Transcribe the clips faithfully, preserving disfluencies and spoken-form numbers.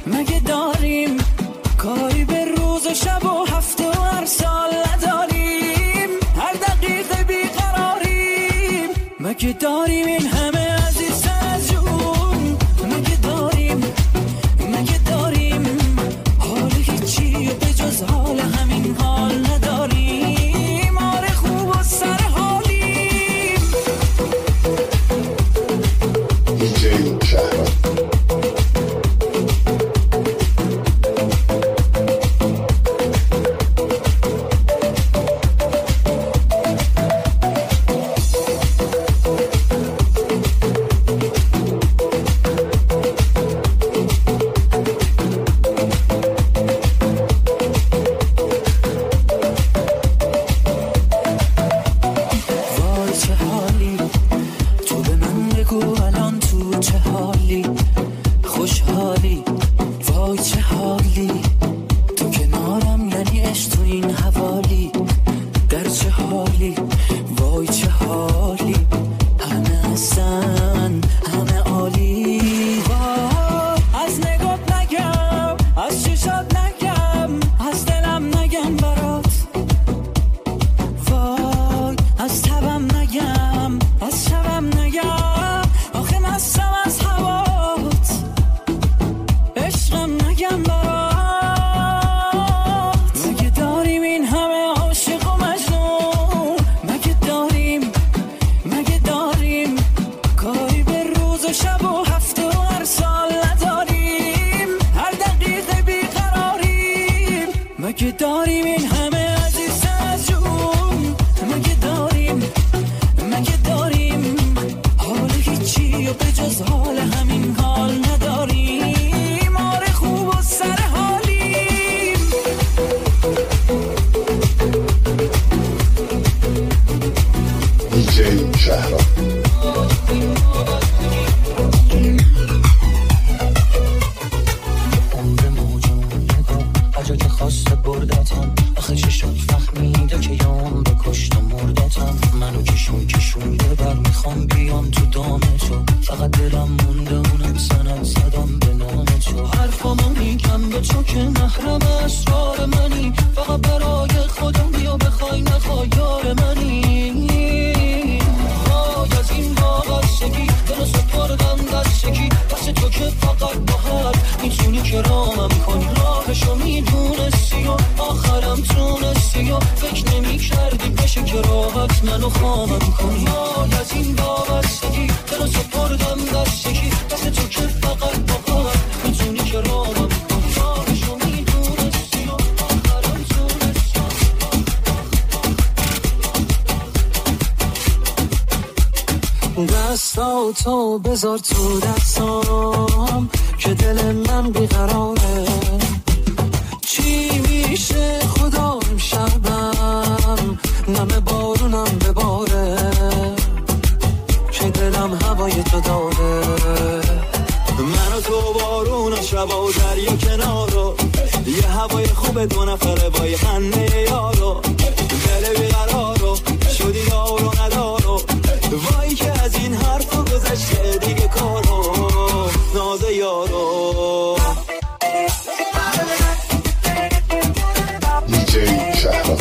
مگه داریم کاری به روز و شب و هفته و هر سال نداریم؟ هر دقیقه بیقراریم. مگه داریم این همه عزیز از جون؟ مگه داریم مگه داریم حال هیچی به جز حال همین حال نداریم؟ آره خوب و سر حالیم. دیجی شهرام تو بذار تو دستام که دل من بیقراره. چی میشه خدا امشبم نم بارونم بباره که دلم هوای تو داره. من و تو بارون و شب و دریا کنارو یه هوای خوب دو نفره با یه خنده یارو. دل بیقرارو شدی دارو ندارو وای که از این حرفا گذشته دیگه کارو ناز یارو. دیجی شهرام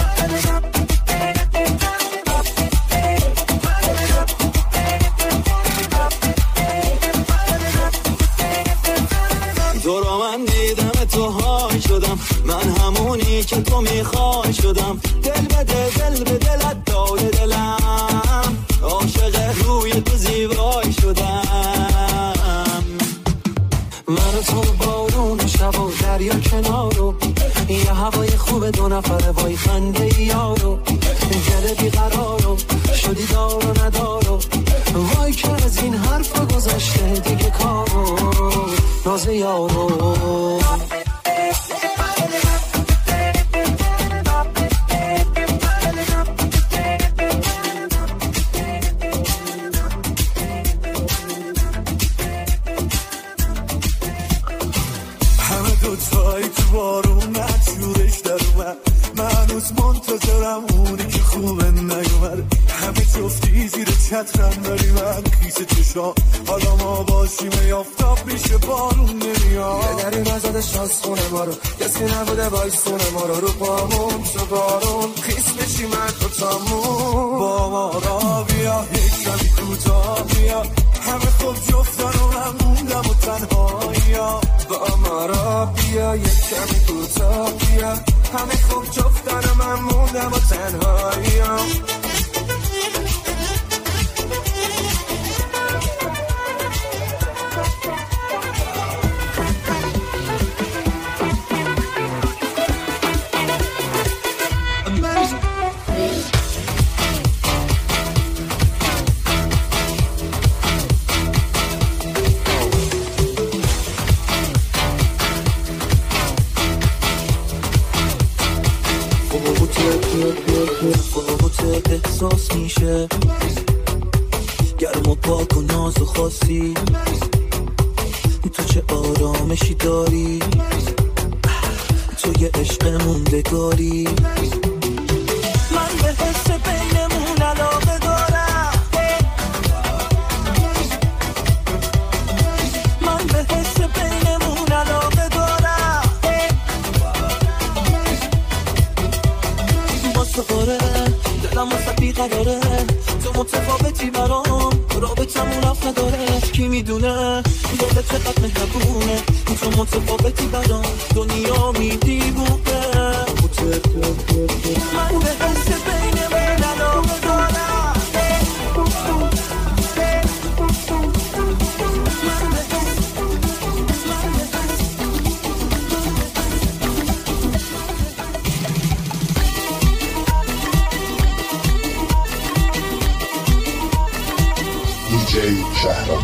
دورا من دیدم تو های شدم، من همونی که تو میخوای شدم. دل به دل دل به دلت داده دلم عاشق روی تو زیبای شدم. من تو بارون شب و دریا کنارو یه هوای خوب دو نفره وای خنده یارو. دل بیقرارو شدی دارو ندارو وای که از این حرفا گذشته دیگه کارو ناز یارو. چترم داری من کیسه چشا حالا ما باشیم یافتاب میشه بارون نمیاد. یا یه دری نزدش از خونه ما رو، کسی نبوده بایستونه ما رو، رو پامون تو بارون خیس بشی من تو تامون. با ما را بیا یک کمی کوتاه بیا، همه خوب جفتن و من موندم و تنهایی. با ما را بیا یک کمی کوتاه بیا، همه خوب جفتن و من موندم و تنهایی. فوقت احساس میشه گرم و پاک و ناز و خاصی، تو چه آرامشی داری، تو یه عشق موندگاری. من به حس بینمون علاقه دارم، من به حس بینمون علاقه دارم. واسه قاره دلم واسه بیقراره، تو متفاوتی برام، رابطمون رفت نداره. کی میدونه دلت چقدر مهربونه، تو متفاوتی برام، دنیا میدیبونه. من به حس بینمون علاقه دارم. شهرام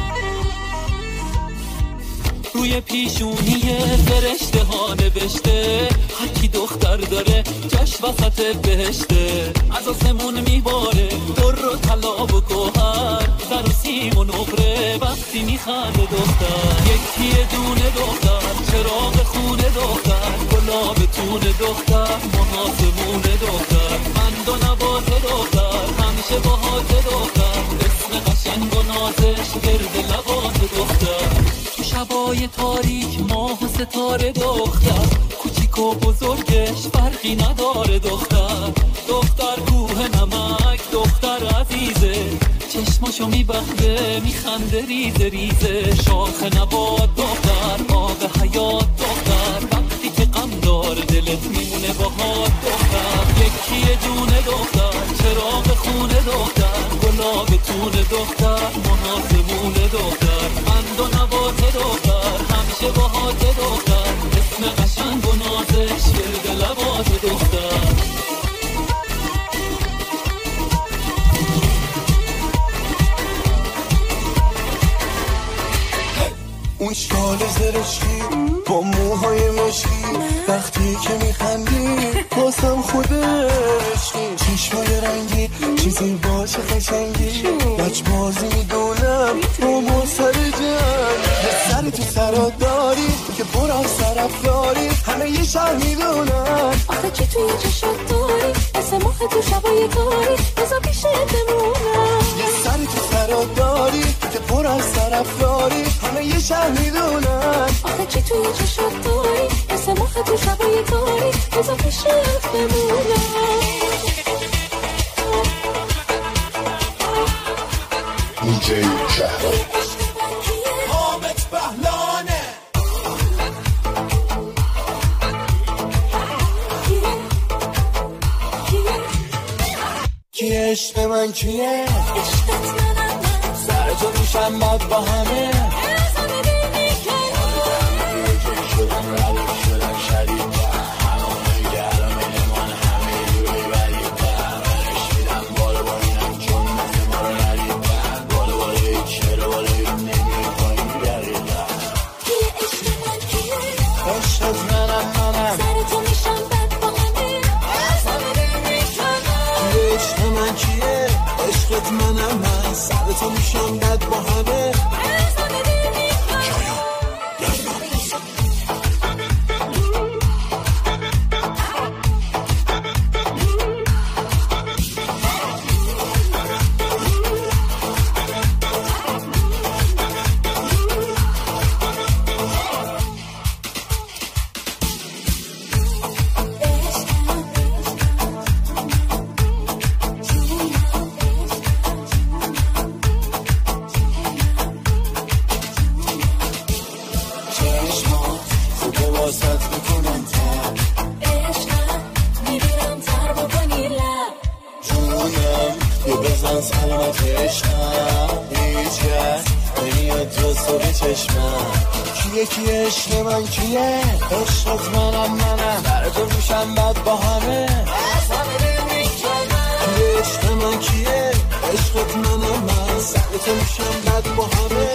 روی پیشونی فرشته ها نوشته، هر کی دختر داره جاش وسط بهشته. از آسمون میباره در و طلا و گوهر، زر و سیم و نقره وقتی میخنده دختر. یکی دونه دختر، چراغ خونه دختر، گلاب تون دختر، محاسمون دختر، قند و نبات دختر، همیشه باهات دختر، اسم قشنگ و نازش گرد لبات دختر. تو شبای تاریک ماه و ستاره دختر، کوچیک و بزرگش فرقی نداره دختر. دختر کوه نمک دختر عزیزه، چشماشو میبخته میخنده ریزه ریزه. شاخ نبات دختر، آب حیات دختر، وقتی که غم داره دلت میمونه باهات دختر. یکی دونه دختر، چراغ خونه دختر، گلاب تون دختر، محاسمون دختر، قند و نبات دختر، همیشه باهات دختر، اسم قشنگ و نازش گرد لبات دختر. اون شال زرشکی با موهای مشکی، وقتی که میخندی بازم خودشکی. چشمای رنگی چیزی باشه قشنگی، لجبازی میدونم با ما سر جنگ. یه سری تو سرات داری که پر از طرف داری، همه یه شهر میدونم آخه چی توی چشات داری، مثل ماه تو شبای داری، بزا پیشت بمونم. یه سری تو سرات داری که پر از طرف داری، همه یه شهر میدونم آخه چی توی چشات داری، مثل ماه تو شبای داری، بزا پیشت بمونم. دیجی شهرام حامد بهلانه. کیه عشق من کیه، عشقت منم من، سر تو میشم باد با همه. ازم دیدی که شدن روی شدن شدید همه گرم من همه جوری برید برش میدم بالا با اینم چون مثل ما رو ندید بالا بالا یک چرا بالا یک نمیه پایین برید. کیه عشق من کیه، عشقت منم منم، سر تو میشم بد با همه. ازم دیدی که کیه عشق من کیه، عشقت منم من، سر تو میشم بد با همه. واسط بکنم تر عشقم میبینم تر بکنی لب جونم یه بزن سلامت عشقم هیچ کس نمیاد جز تو به چشمم کیه کیه عشق من کیه عشقت منم منم در تو میشم بد با همه از همه نمیشنم کیه عشق من کیه عشقت منم من سر تو میشم بد با همه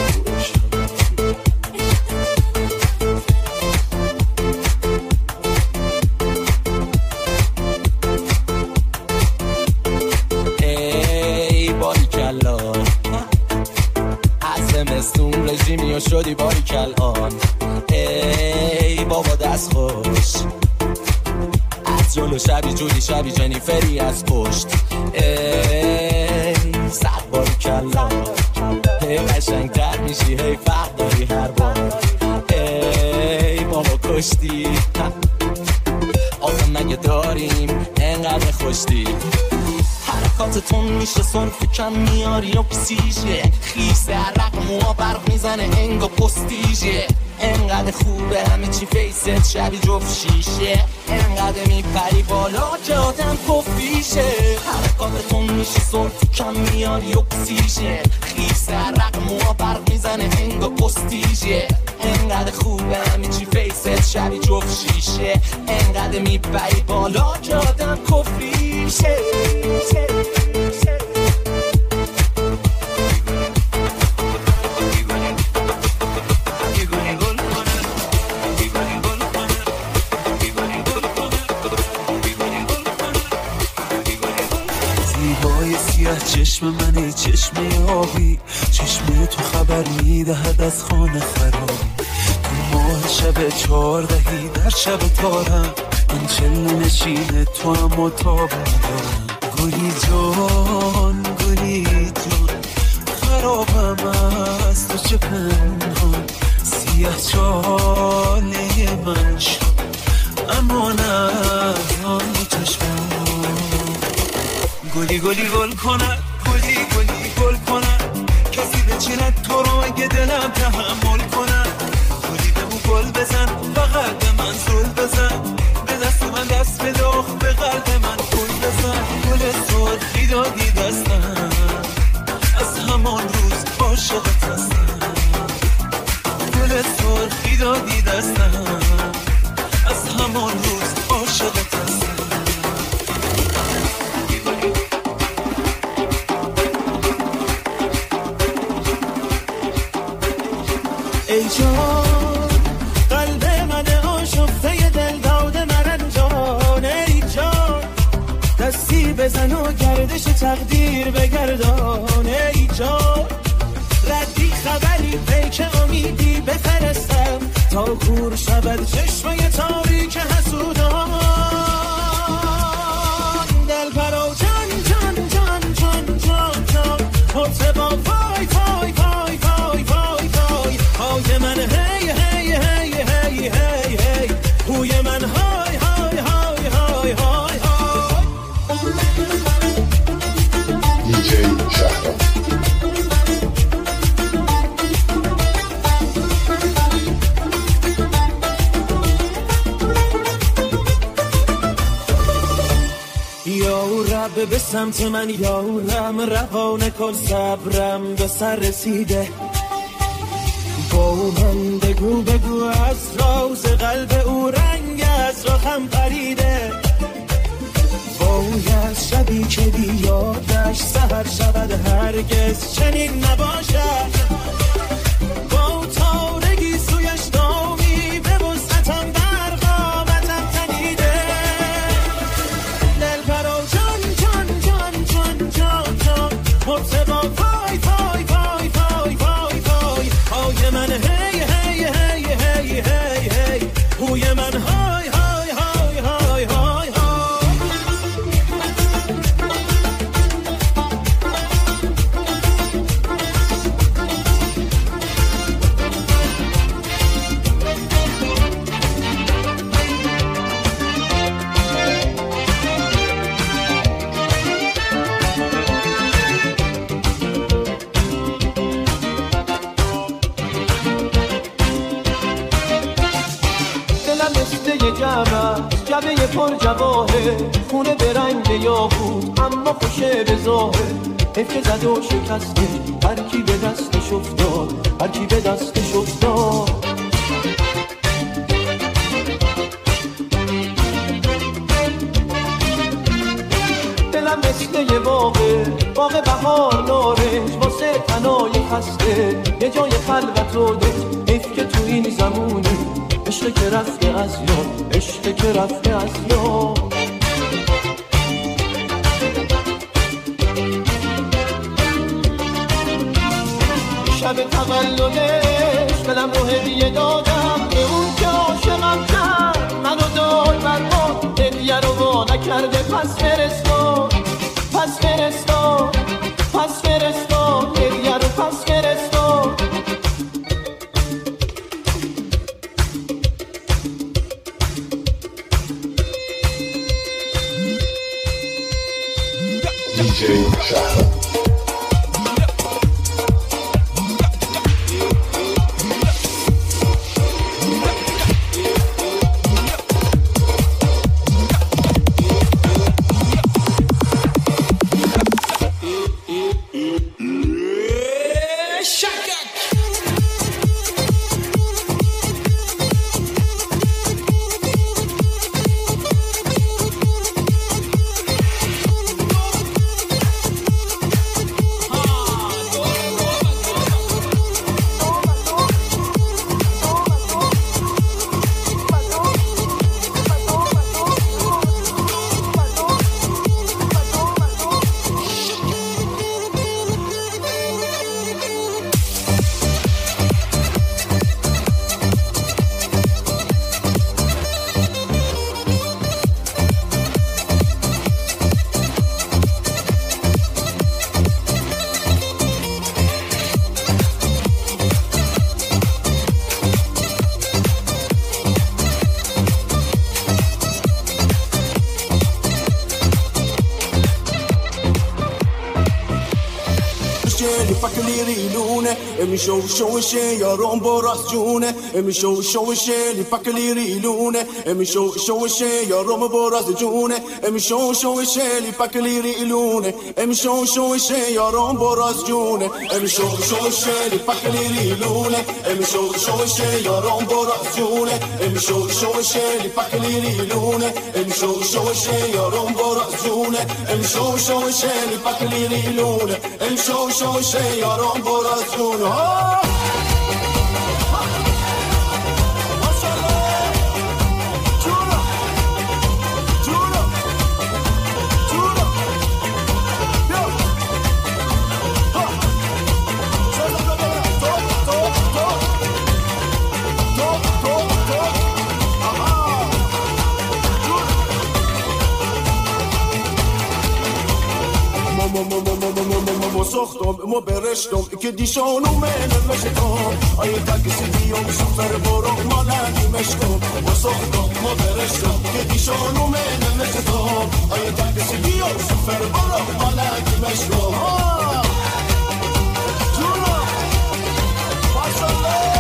رژیمی و شدی باری کلان ای بابا دست خوش از جلو شبی جودی شبی جنیفری از پشت ای صد باری کلان هی قشنگ تر میشی هی فرق داری هر بار ای بابا کشتی آدم مگه داریم انقدر خوشتی حرکاتتون میشه صرف کم میاری و پسیشه خیسه عرق موها برق میزنه انگا پستیشه انقدر خوبه همه چی فیست شبی جفت شیشه انقدر میپری بالا که آدم کفیشه حرکاتتون میشه صرف کم میاری و پسیشه خیسه عرق موها برق میزنه انگا پستیشه انقدر خوبه همه چی فیست شبی جفت شیشه انقدر میپری بالا که آدم کفیشه چشم منی چشم آبی چشم تو خبر میدهد از خانه خرابی تو ماه شب چهاردهی در شب تارم من چله نشین تو هم و تاب ندارم گلی جان گلی جان خرابم از تو چه پنهان سیاه چاله من شد اما نه آن چشمم گلی گلی گل کنه گلی گلی گل کنه کسی بچیند تو رو اگه دلم تحمل کنه گلی بمو گل بزن فقط به من زل بزن به دست من دست بداخ به قلب من گل بزن گل سرخی دادی دستم از همان روز عاشقت هستم گل سرخی دادی دستم از همان روز عاشقت هستم ای جان قلب من آشفته دل داده مرنجان ای جان دستی بزن و گردش تقدیر بگردان ای جان ردی خبری پیک امیدی بفرستم تا کور شود چشمه تاریک حسودان دل پرو جان جان جان جان جان جان مرتبا وای وای وای وای وای وای های من هی هی هی هی هی هی هوی من های های های های های های دیجی شهرام یا رب به سمت من یارم روان کن صبرم به سر رسیده با من بگو بگو از راز قلب او رنگ از رخم پریده باید شبی که بیادش سحر شود هرگز چنین نباشد با تارگی سویش دامی به وسعتم برقامتم تنیده دل پرو جان جان جان جان جان جان مرتبا وای وای وای وای وای وای های من هی هی هی هی هی هی هوی من های های های های های جبه پر جواهه خونه به رنگ یاقوت اما خوشه به ظاهر حیف که زد و شکسته هر کی به دستش افتاد هر کی به دستش افتاد دلم مثل یه باغه باغ بهار نارنج واسه تنای خسته یه جای خلوت و ده حیف که تو این زمونه عشق که رفته از یاد عشق که رفته از یاد شب تولدش دلم رو هدیه دادم به اون که عاشقم کرد منو داد برباد هدیه رو وا نکرده پس فرستاد پس فرستاد پس فرستاد هدیه رو پس فرستاد دیجی شهر Emi show show she yaron boras june Emi show show she li pakli lune Emi show show she yaron boras june Emi show show she li pakli lune Emi show show she yaron boras june Emi show show she li pakli lune Emi show show she yaron boras june Emi show show she li pakli lune Emi show show she yaron boras june Emi show show she li pakli lune Emi show show she yaron boras june Oh! ساختم ما برشتم که دیشانو منم مشتم آیا تاکسی بیام سفر برام ما ندیمشتم ما ساختم ما برشتم که دیشانو منم مشتم آیا تاکسی بیام سفر برام ما ندیمشتم جونا ماشالله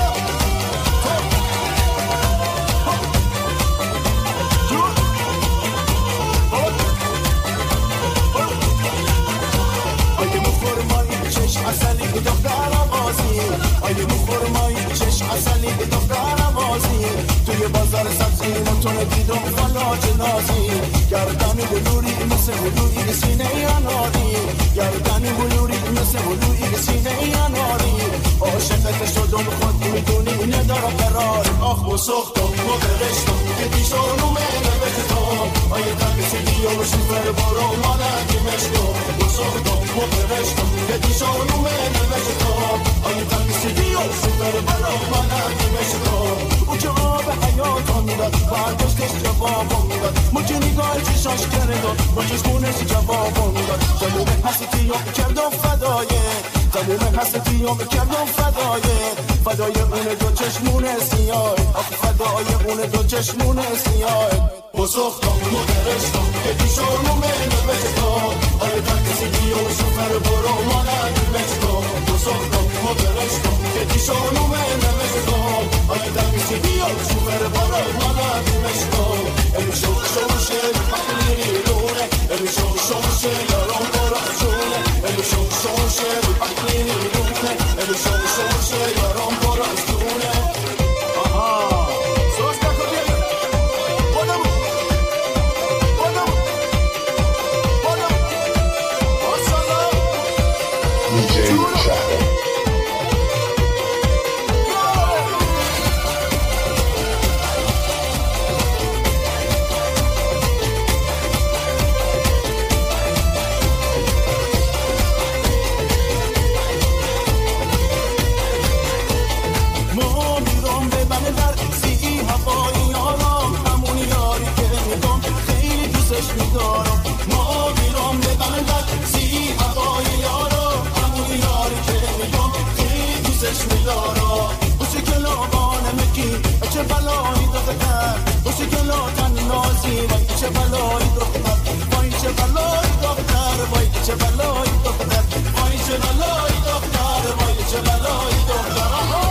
اصلی دخترم بازی آیه مخورمایی چشم اصلی دخترم بازی توی بازار سبزی متون دیدم فلاج نازی گردنی بلوری مثل بلوری سینه اناری گردنی بلوری مثل بلوری سینه اناری عاشقت شدم خود میدونی ندارم قرار آخ و سختم و برشتم که دیشانو منه بشتم آیه تاکسی بیام شفر برام مالکی مشتم و سختم و برشتم که دیشانو منه بشتم آیه تاکسی بیام شفر برام مالکی مشتم او که آب حیاتم میداد برداشتش جوابم میداد مجه نگاه چشاش کرداد با چشمونش جوابم میداد جلوم حسیتیام کردم فدایه جلوم حسیتیام کردم فدایه فدای اون دو چشمون سیاه آخ فدای اون دو چشمون سیاه بسختم و درشتم که دیشانو منو بشتم آیه تاکسی بیام شفر برام مالکی مشتم بسختم و درشتم که دیشانو منو بشتم آیه تاکسی بیام شفر برام مالکی مشتم امشو چه بلایی دختر خوشی گلاتن نازی وای چه بلایی دختر وای چه بلایی دختر وای چه بلایی دختر وای چه بلایی دختر وای چه بلایی دختر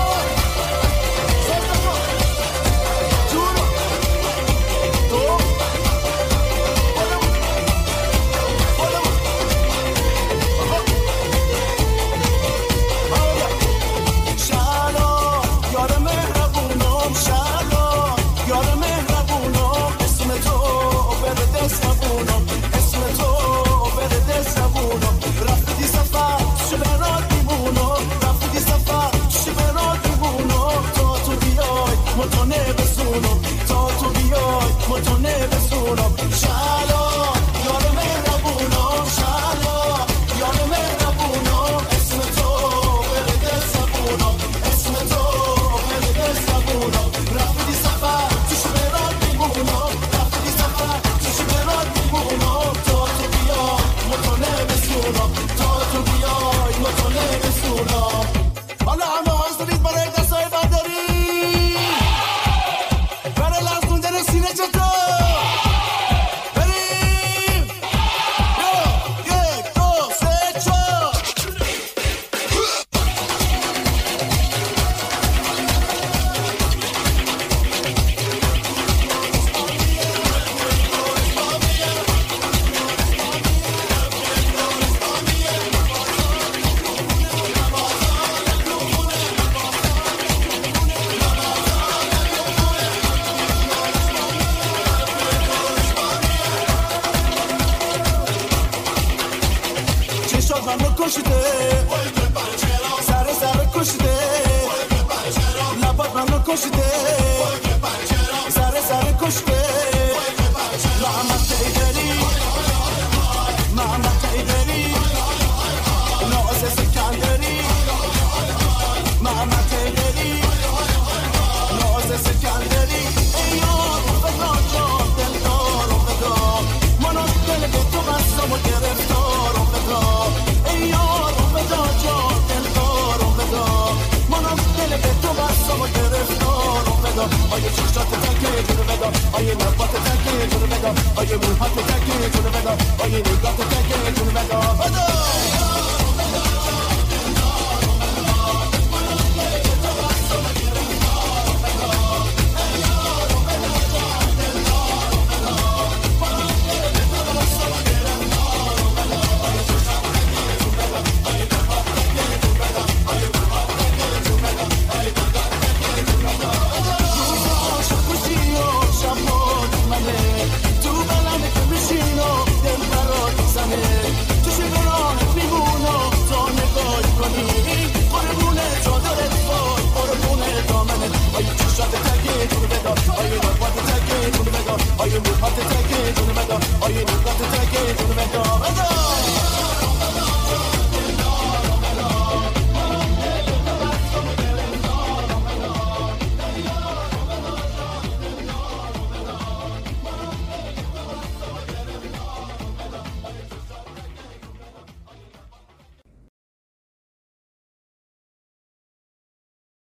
آیه چشات تکه جونو بدا آیه نبات تکه جونو بدا آیه موهات تکه جونو بدا آیه نگات تکه جونو بدا بدا